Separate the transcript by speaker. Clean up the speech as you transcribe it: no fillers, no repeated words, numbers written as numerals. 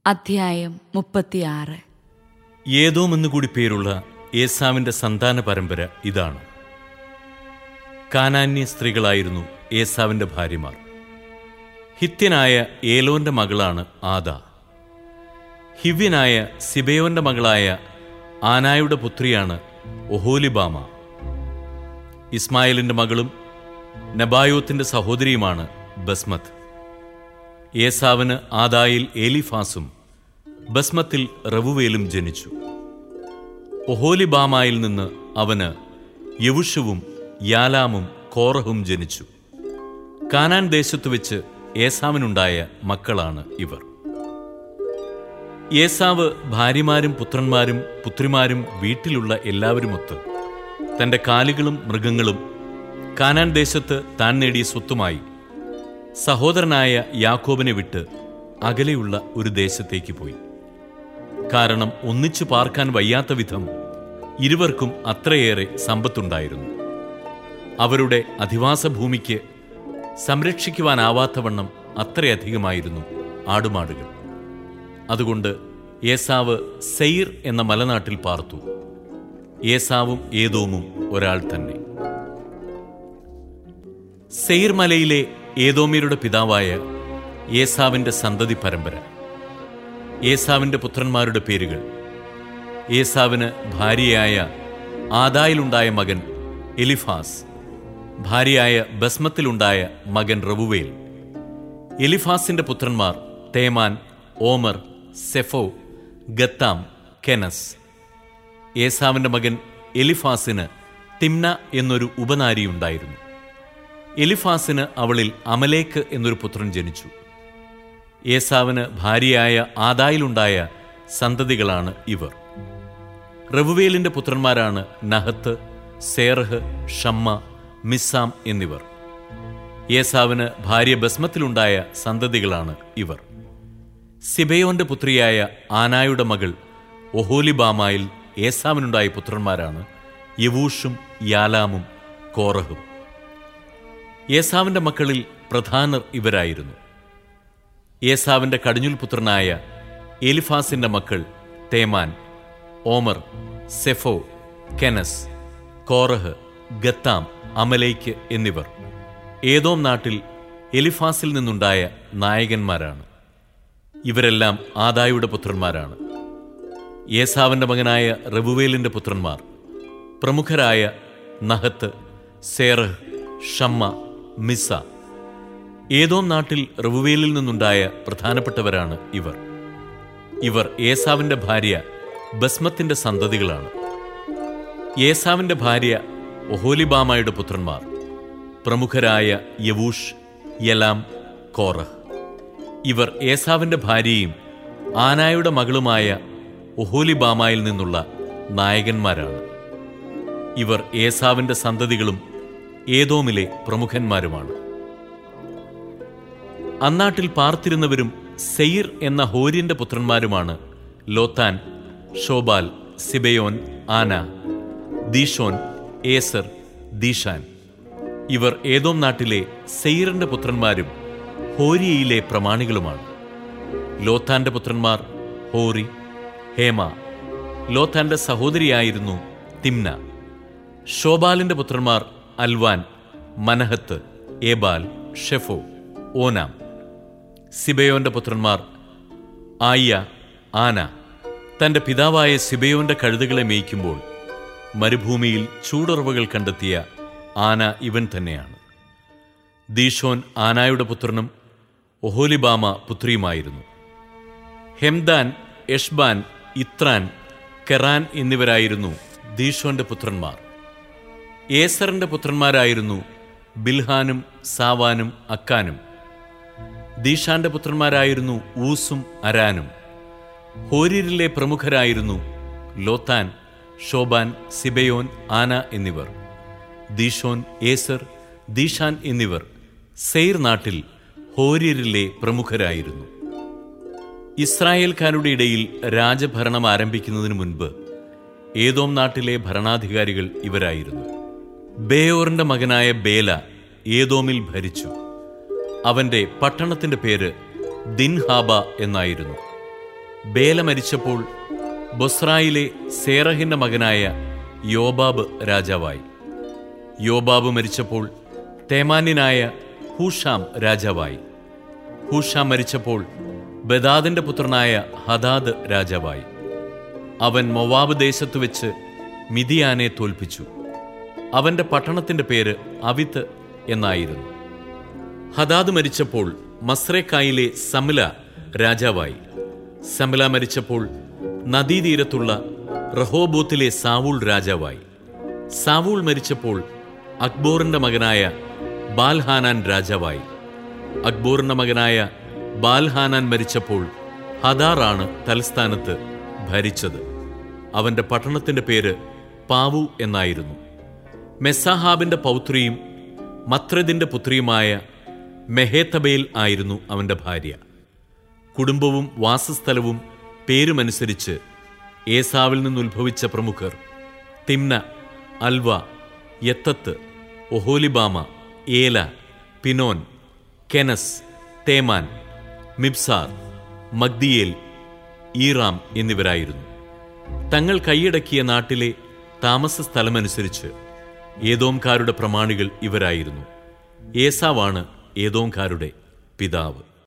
Speaker 1: അധ്യായം 36.
Speaker 2: ഏദോം എന്നുകൂടി പേരുള്ള ഏസാവിന്റെ സന്താന പരമ്പര ഇതാണ്. കാനാന്യ സ്ത്രീകളായിരുന്നു ഏസാവിന്റെ ഭാര്യമാർ. ഹിത്യനായ ഏലോന്റെ മകളാണ് ആദാ. ഹിവ്യനായ സിബെയോന്റെ മകളായ ആനായുടെ പുത്രിയാണ് ഒഹോലിബാമ. ഇസ്മായേലിന്റെ മകളും നെബായോത്തിന്റെ സഹോദരിയുമാണ് ബസ്മത്ത്. ഏസാവിന് ആദായിൽ ഏലിഫാസും ബസ്മത്തിൽ റവുവേലും ജനിച്ചു. ഒഹോലിബാമായിൽ നിന്ന് അവന് യവുഷുവും യാലാമും കോറഹും ജനിച്ചു. കാനാൻ ദേശത്തു വെച്ച് ഏസാവിനുണ്ടായ മക്കളാണ് ഇവർ. ഏസാവ് ഭാര്യമാരും പുത്രന്മാരും പുത്രിമാരും വീട്ടിലുള്ള എല്ലാവരുമൊത്ത് തന്റെ കാലികളും മൃഗങ്ങളും കാനാൻ ദേശത്ത് താൻ നേടിയ സ്വത്തുമായി സഹോദരനായ യാക്കോബിനെ വിട്ട് അകലെയുള്ള ഒരു ദേശത്തേക്ക് പോയി. കാരണം ഒന്നിച്ചു പാർക്കാൻ വയ്യാത്ത വിധം ഇരുവർക്കും അത്രയേറെ സമ്പത്തുണ്ടായിരുന്നു. അവരുടെ അധിവാസ ഭൂമിക്ക് സംരക്ഷിക്കുവാനാവാത്തവണ്ണം അത്രയധികമായിരുന്നു ആടുമാടുകൾ. അതുകൊണ്ട് ഏസാവ് സെയിർ എന്ന മലനാട്ടിൽ പാർത്തു. ഏസാവും ഏദോമും ഒരാൾ തന്നെ. സെയിർ മലയിലെ ഏദോമ്യരുടെ പിതാവായ ഏസാവിന്റെ സന്തതി പരമ്പര. ഏസാവിന്റെ പുത്രന്മാരുടെ പേരുകൾ: ഏസാവിന് ഭാര്യയായ ആദായിലുണ്ടായ മകൻ എലിഫാസ്, ഭാര്യയായ ബസ്മത്തിലുണ്ടായ മകൻ റവുവേൽ. എലിഫാസിന്റെ പുത്രന്മാർ തേമാൻ, ഓമർ, സെഫോ, ഗത്താം, കെനസ്. ഏസാവിന്റെ മകൻ എലിഫാസിന് തിമ്ന എന്നൊരു ഉപനാരിയുണ്ടായിരുന്നു. എലിഫാസിന് അവളിൽ അമലേക്ക് എന്നൊരു പുത്രൻ ജനിച്ചു. ഏസാവിന് ഭാര്യയായ ആദായിലുണ്ടായ സന്തതികളാണ് ഇവർ. റവുവേലിന്റെ പുത്രന്മാരാണ് നഹത്ത്, സേറഹ്, ഷമ്മ, മിസ്സാം എന്നിവർ. ഏസാവിന് ഭാര്യ ബസ്മത്തിലുണ്ടായ സന്തതികളാണ് ഇവർ. സിബെയോന്റെ പുത്രിയായ ആനായുടെ മകൾ ഒഹോലിബാമായിൽ ഏസാവിനുണ്ടായ പുത്രന്മാരാണ് യവൂഷും യാലാമും കോറഹും. ഏസാവിന്റെ മക്കളിൽ പ്രധാനർ ഇവരായിരുന്നു. ഏസാവിന്റെ കടിഞ്ഞുൽ പുത്രനായ എലിഫാസിന്റെ മക്കൾ തേമാൻ, ഓമർ, സെഫോ, കെനസ്, കോറഹ്, ഗത്താം, അമലേക്ക് എന്നിവർ ഏദോം നാട്ടിൽ എലിഫാസിൽ നിന്നുണ്ടായ നായകന്മാരാണ്. ഇവരെല്ലാം ആദായുടെ പുത്രന്മാരാണ്. ഏസാവിന്റെ മകനായ റവുവേലിന്റെ പുത്രന്മാർ പ്രമുഖരായ നഹത്ത്, സേറഹ്, ഷമ്മ, മിസ്സ. ഏദോം നാട്ടിൽ റവുവേലിൽ നിന്നുണ്ടായ പ്രധാനപ്പെട്ടവരാണ് ഇവർ. ഇവർ ഏസാവിന്റെ ഭാര്യ ബസ്മത്തിന്റെ സന്തതികളാണ്. ഏസാവിന്റെ ഭാര്യ ഒഹോലിബാമയുടെ പുത്രന്മാർ പ്രമുഖരായ യവൂഷ്, യലാം, കോറഹ്. ഇവർ ഏസാവിന്റെ ഭാര്യയും ആനായുടെ മകളുമായ ഒഹോലിബാമായിൽ നിന്നുള്ള നായകന്മാരാണ്. ഇവർ ഏസാവിന്റെ സന്തതികളും ഏദോമിലെ പ്രമുഖന്മാരുമാണ്. അന്നാട്ടിൽ പാർത്തിരുന്നവരും സെയിർ എന്ന ഹോര്യന്റെ പുത്രന്മാരുമാണ് ലോത്താൻ, ഷോബാൽ, സിബെയോൻ, ആന, ദീഷോൻ, ഏസർ, ദീഷാൻ. ഇവർ ഏദോം നാട്ടിലെ സെയിറിന്റെ പുത്രന്മാരും ഹോരിയയിലെ പ്രമാണികളുമാണ്. ലോത്താന്റെ പുത്രന്മാർ ഹോറി, ഹേമ. ലോത്താന്റെ സഹോദരിയായിരുന്നു തിമ്ന. ഷോബാലിന്റെ പുത്രന്മാർ അൽവാൻ, മനഹത്ത്, ഏബാൽ, ഷെഫോ, ഓനാം. സിബെയോന്റെ പുത്രന്മാർ ആയ്യ, ആന. തന്റെ പിതാവായ സിബെയോന്റെ കഴുതകളെ മേയ്ക്കുമ്പോൾ മരുഭൂമിയിൽ ചൂടുറവുകൾ കണ്ടെത്തിയ ആന ഇവൻ തന്നെയാണ്. ദീഷോൻ ആനായുടെ പുത്രനും ഒഹോലിബാമ പുത്രിയുമായിരുന്നു. ഹെംദാൻ, എഷ്ബാൻ, ഇത്രാൻ, കെറാൻ എന്നിവരായിരുന്നു ദീഷോന്റെ പുത്രന്മാർ. ഏസറിന്റെ പുത്രന്മാരായിരുന്നു ബിൽഹാനും സാവാനും അക്കാനും. ദീഷാന്റെ പുത്രന്മാരായിരുന്നു ഊസും അരാനും. ഹോര്യരിലെ പ്രമുഖരായിരുന്നു ലോത്താൻ, ഷോബാൻ, സിബെയോൻ, ആന എന്നിവർ. ദീഷോൻ, ഏസർ, ദീഷാൻ എന്നിവർ സെയിർ നാട്ടിൽ ഹോര്യരിലെ പ്രമുഖരായിരുന്നു. ഇസ്രായേൽക്കാരുടെ ഇടയിൽ രാജഭരണം ആരംഭിക്കുന്നതിന് മുൻപ് ഏദോം നാട്ടിലെ ഭരണാധികാരികൾ ഇവരായിരുന്നു. ബേയോറിന്റെ മകനായ ബേല ഏദോമിൽ ഭരിച്ചു. അവന്റെ പട്ടണത്തിന്റെ പേര് ദിൻഹാബ എന്നായിരുന്നു. ബേല മരിച്ചപ്പോൾ ബൊസ്രായിലെ സേറഹിന്റെ മകനായ യോബാബ് രാജാവായി. യോബാബ് മരിച്ചപ്പോൾ തേമാന്യനായ ഹൂഷാം രാജാവായി. ഹൂഷാം മരിച്ചപ്പോൾ ബദാദിന്റെ പുത്രനായ ഹദാദ് രാജാവായി. അവൻ മൊവാബ് ദേശത്തു വെച്ച് മിദിയാനെ തോൽപ്പിച്ചു. അവന്റെ പട്ടണത്തിന്റെ പേര് അവിത്ത് എന്നായിരുന്നു. ഹദാദ് മരിച്ചപ്പോൾ മസ്രേക്കായിലെ സമല രാജാവായി. സമല മരിച്ചപ്പോൾ നദീതീരത്തുള്ള റഹോബോത്തിലെ സാവൂൾ രാജാവായി. സാവൂൾ മരിച്ചപ്പോൾ അക്ബോറിന്റെ മകനായ ബാൽഹാനാൻ രാജാവായി. അക്ബോറിന്റെ മകനായ ബാൽഹാനാൻ മരിച്ചപ്പോൾ ഹദാറാണ് തലസ്ഥാനത്ത് ഭരിച്ചത്. അവന്റെ പട്ടണത്തിന്റെ പേര് പാവു എന്നായിരുന്നു. മെസ്സാഹാബിന്റെ പൗത്രിയും മത്രദിന്റെ പുത്രിയുമായ മെഹേത്തബേൽ ആയിരുന്നു അവന്റെ ഭാര്യ. കുടുംബവും വാസസ്ഥലവും പേരുമനുസരിച്ച് ഏസാവിൽ നിന്നുത്ഭവിച്ച പ്രമുഖർ തിമ്ന, അൽവ, യത്തത്ത്, ഒഹോലിബാമ, ഏല, പിനോൻ, കെനസ്, തേമാൻ, മിബ്സാർ, മഗ്ദിയേൽ, ഈറാം എന്നിവരായിരുന്നു. തങ്ങൾ കൈയടക്കിയ നാട്ടിലെ താമസ സ്ഥലമനുസരിച്ച് ഏദോംകാരുടെ പ്രമാണികൾ ഇവരായിരുന്നു. ഏസാവാണ് ഏദോംകാരുടെ പിതാവ്.